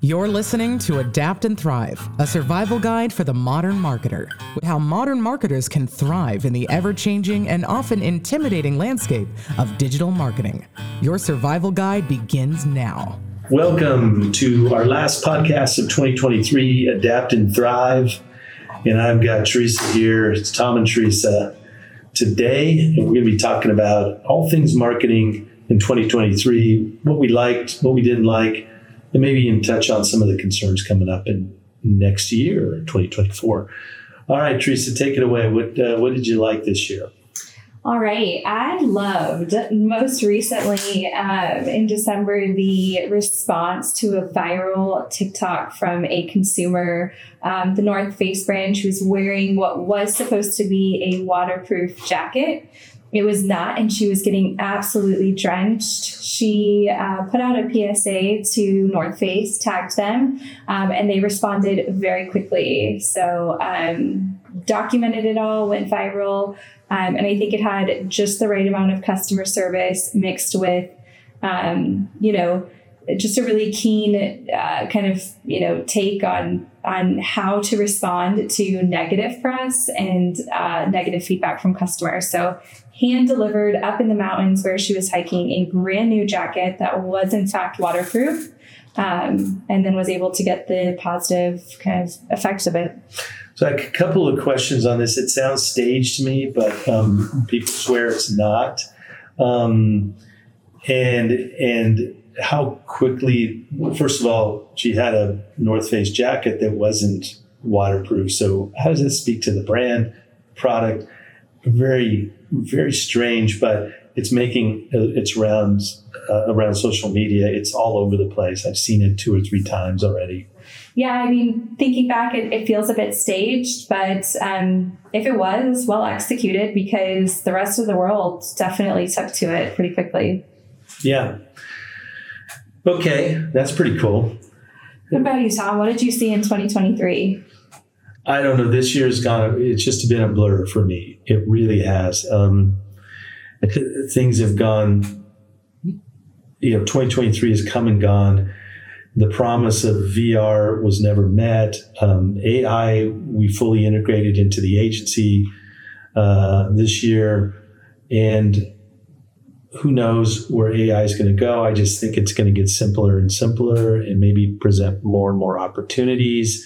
You're listening to Adapt and Thrive, a survival guide for the modern marketer, with how modern marketers can thrive in the ever-changing and often intimidating landscape of digital marketing. Your survival guide begins now. Welcome to our last podcast of 2023, Adapt and Thrive. And I've got Teresa here. It's Tom and Teresa. Today, we're going to be talking about all things marketing in 2023, what we liked, what we didn't like, and maybe even touch on some of the concerns coming up in next year, 2024. All right, Teresa, take it away. What did you like this year? All right. I loved most recently in December the response to a viral TikTok from a consumer, the North Face brand. She was wearing what was supposed to be a waterproof jacket. It was not, and she was getting absolutely drenched. She put out a PSA to North Face, tagged them, and they responded very quickly. So documented it all, went viral, and I think it had just the right amount of customer service mixed with, just a really keen take on how to respond to negative press and negative feedback from customers. So hand delivered up in the mountains where she was hiking a brand new jacket that was in fact waterproof, and then was able to get the positive kind of effects of it. So a couple of questions on this. It sounds staged to me, but people swear it's not. And how quickly, first of all, she had a North Face jacket that wasn't waterproof. So how does this speak to the brand, product? Very, very strange, but it's making its rounds around social media. It's all over the place. I've seen it 2 or 3 times already. Yeah, I mean, thinking back, it feels a bit staged, but if it was well executed, because the rest of the world definitely took to it pretty quickly. Yeah. Okay, that's pretty cool. What about you, Tom? What did you see in 2023? I don't know. This year's gone, it's just been a blur for me. It really has. Things have gone, 2023 has come and gone. The promise of VR was never met. AI, we fully integrated into the agency this year. And who knows where AI is going to go. I just think it's going to get simpler and simpler and maybe present more and more opportunities.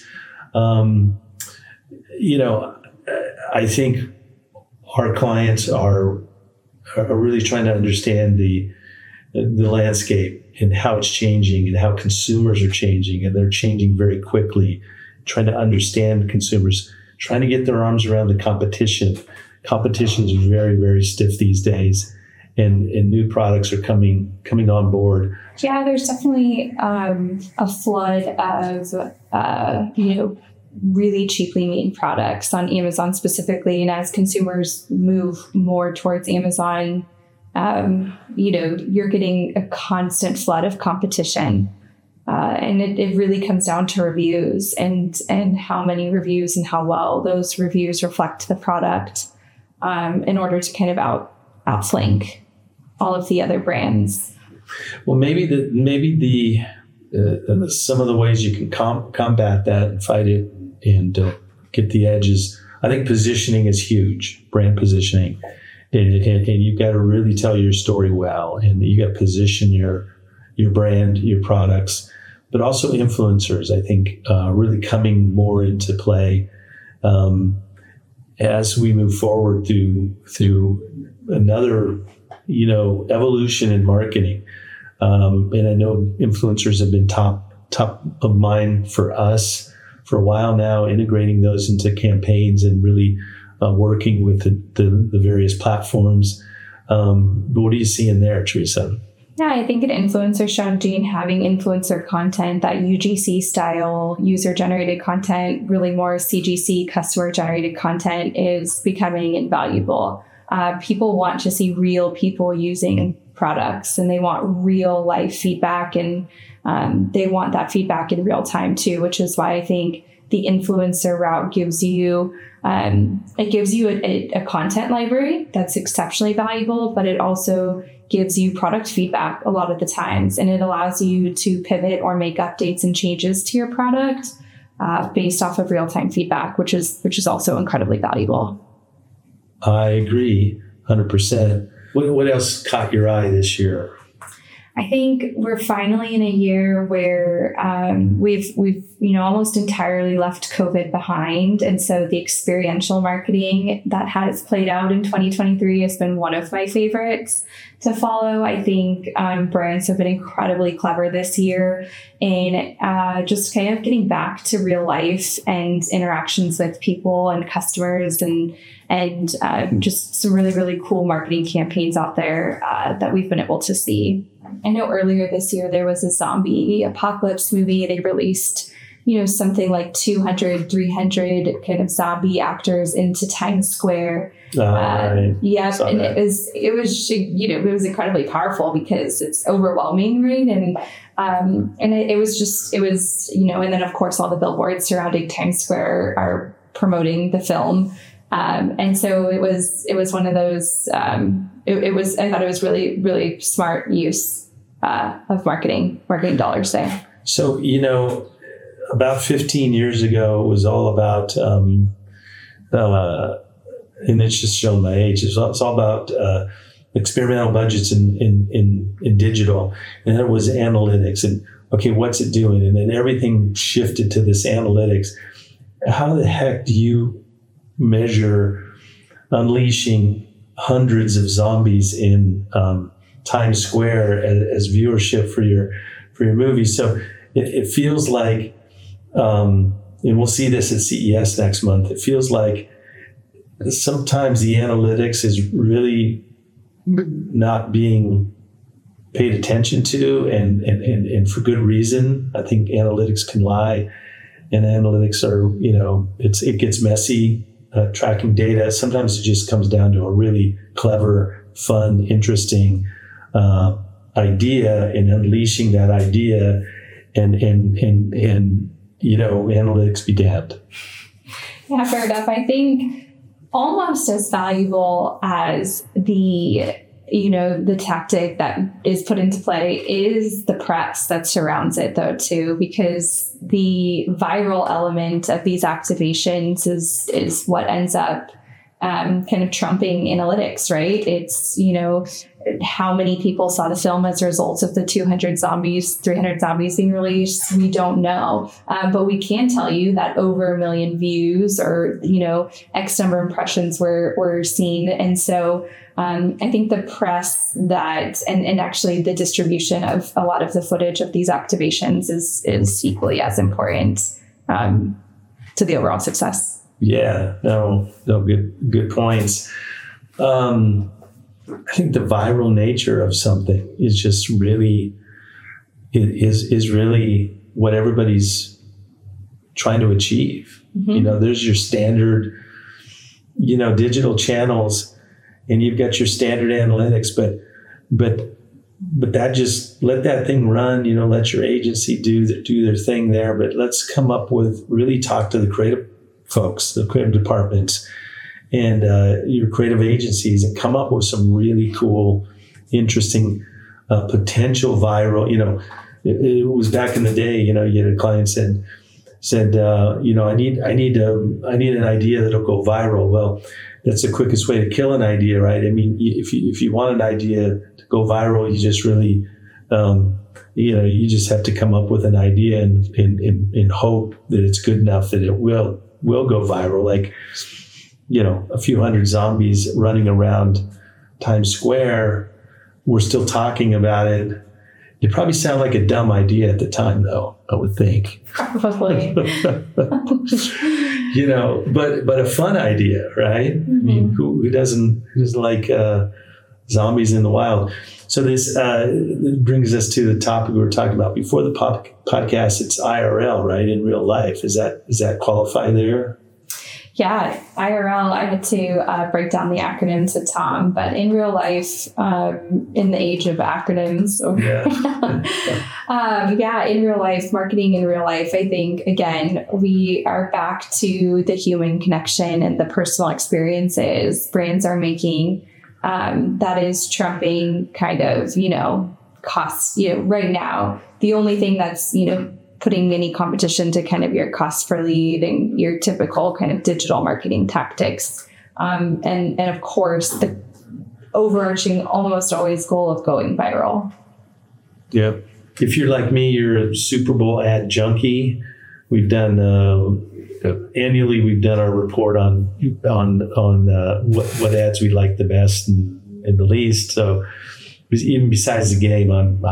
I think our clients are really trying to understand the landscape and how it's changing and how consumers are changing, and they're changing very quickly, trying to understand consumers, trying to get their arms around the competition. Competition is very, very stiff these days, and new products are coming on board. Yeah, there's definitely a flood of, really cheaply made products on Amazon specifically. And as consumers move more towards Amazon, you're getting a constant flood of competition. And it really comes down to reviews and how many reviews and how well those reviews reflect the product in order to kind of outflank all of the other brands. Well, maybe some of the ways you can combat that and fight it and get the edges. I think positioning is huge, brand positioning. And you've got to really tell your story well, and you got to position your brand, your products, but also influencers, I think, really coming more into play as we move forward through another, evolution in marketing. And I know influencers have been top of mind for us for a while now, integrating those into campaigns and really working with the various platforms. But what are you seeing there, Teresa? Yeah, I think an influencer strategy and having influencer content, that UGC style, user-generated content, really more CGC, customer-generated content, is becoming invaluable. People want to see real people using products, and they want real life feedback, and they want that feedback in real time too, which is why I think the influencer route gives you a content library that's exceptionally valuable, but it also gives you product feedback a lot of the times, and it allows you to pivot or make updates and changes to your product based off of real-time feedback, which is also incredibly valuable. I agree 100%. What else caught your eye this year? I think we're finally in a year where we've almost entirely left COVID behind, and so the experiential marketing that has played out in 2023 has been one of my favorites to follow. I think brands have been incredibly clever this year in just kind of getting back to real life and interactions with people and customers, and just some really, really cool marketing campaigns out there that we've been able to see. I know earlier this year there was a zombie apocalypse movie. They released, something like 200, 300 kind of zombie actors into Times Square. Right. Yeah, and it was incredibly powerful because it's overwhelming, right? And it was, and then of course all the billboards surrounding Times Square are promoting the film. And so it was one of those, I thought it was really, really smart use of marketing dollars there. So, about 15 years ago, it was all about, and it's just showing my age, it's all about experimental budgets in digital. And it was analytics and, okay, what's it doing? And then everything shifted to this analytics. How the heck do you measure unleashing hundreds of zombies in Times Square as viewership for your movie? So it feels like, and we'll see this at CES next month, it feels like sometimes the analytics is really not being paid attention to, and for good reason. I think analytics can lie, and analytics are, it gets messy. Tracking data, sometimes it just comes down to a really clever, fun, interesting idea, and unleashing that idea, and analytics be damned. Yeah, fair enough. I think almost as valuable as the tactic that is put into play is the press that surrounds it, though, too, because the viral element of these activations is what ends up kind of trumping analytics, right? It's, how many people saw the film as a result of the 200 zombies, 300 zombies being released? We don't know. But we can tell you that over 1 million views or, X number of impressions were seen. And so I think the press that, and actually the distribution of a lot of the footage of these activations is equally as important to the overall success. Yeah, no, good points. I think the viral nature of something is just really, is really what everybody's trying to achieve. Mm-hmm. There's your standard, digital channels, and you've got your standard analytics, but that just let that thing run, let your agency do their thing there, but let's come up with, really talk to the creative folks, the creative departments, and your creative agencies, and come up with some really cool, interesting, potential viral. It was back in the day. You had a client said, I need an idea that'll go viral. Well, that's the quickest way to kill an idea, right? I mean, if you want an idea to go viral, you just really, you just have to come up with an idea and hope that it's good enough that it will go viral. Like, a few hundred zombies running around Times Square, we're still talking about it. It probably sounded like a dumb idea at the time, though, I would think. Probably. But a fun idea, right? Mm-hmm. I mean, who doesn't like zombies in the wild? So this brings us to the topic we were talking about before the podcast. It's IRL, right? In real life. Does that qualify there? Yeah, IRL, I had to break down the acronyms to Tom, but in real life, in the age of acronyms, in real life, marketing in real life, I think, again, we are back to the human connection and the personal experiences. Brands are making that is trumping kind of, costs, right now. The only thing that's, putting any competition to kind of your cost per lead and your typical kind of digital marketing tactics. And of course, the overarching, almost always goal of going viral. Yep. If you're like me, you're a Super Bowl ad junkie. We've done annually. We've done our report on what ads we like the best and the least. So even besides the game,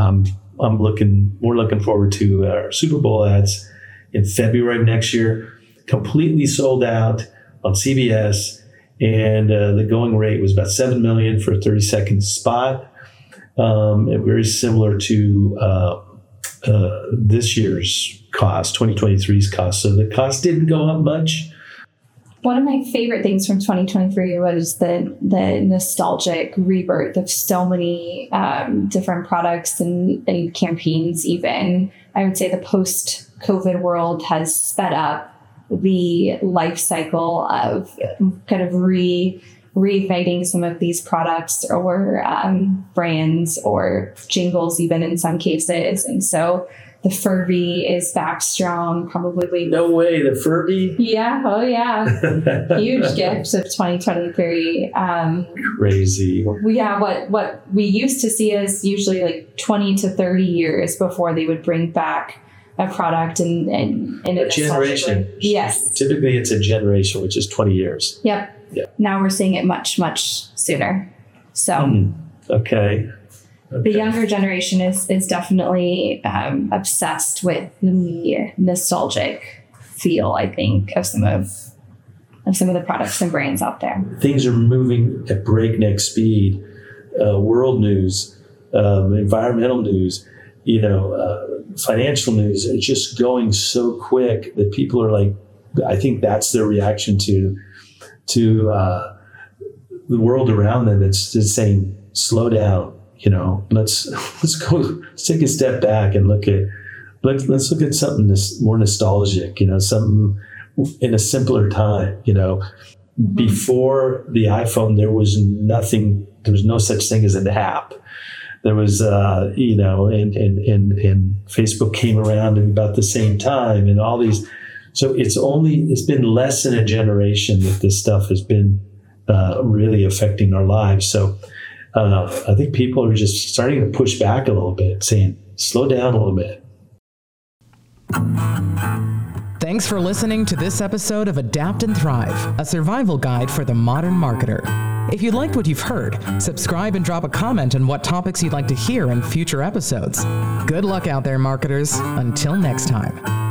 we're looking forward to our Super Bowl ads in February of next year. Completely sold out on CBS, and the going rate was about $7 million for a 30-second spot. Very similar to this year's cost, 2023's cost. So the cost didn't go up much. One of my favorite things from 2023 was the nostalgic rebirth of so many different products and campaigns even. I would say the post-COVID world has sped up the life cycle of kind of reigniting some of these products or brands or jingles even in some cases. And so the Furby is back strong, probably. No way, the Furby? Yeah, oh yeah. Huge gift of 2023. Crazy. Yeah, what we used to see is usually like 20 to 30 years before they would bring back a product in a generation. Yes. Typically it's a generation, which is 20 years. Yep. Now we're seeing it much, much sooner. So Okay. The younger generation is definitely obsessed with the nostalgic feel, I think, of some of the products and brands out there. Things are moving at breakneck speed. World news, environmental news, financial news. It's just going so quick that people are like, I think that's their reaction to the world around them. It's just saying, slow down. Let's take a step back and let's look at something more nostalgic, something in a simpler time, Before the iPhone, there was no such thing as an app. There was, and Facebook came around at about the same time and all these. So it's been less than a generation that this stuff has been really affecting our lives. So I think people are just starting to push back a little bit, saying, slow down a little bit. Thanks for listening to this episode of Adapt and Thrive, a survival guide for the modern marketer. If you liked what you've heard, subscribe and drop a comment on what topics you'd like to hear in future episodes. Good luck out there, marketers. Until next time.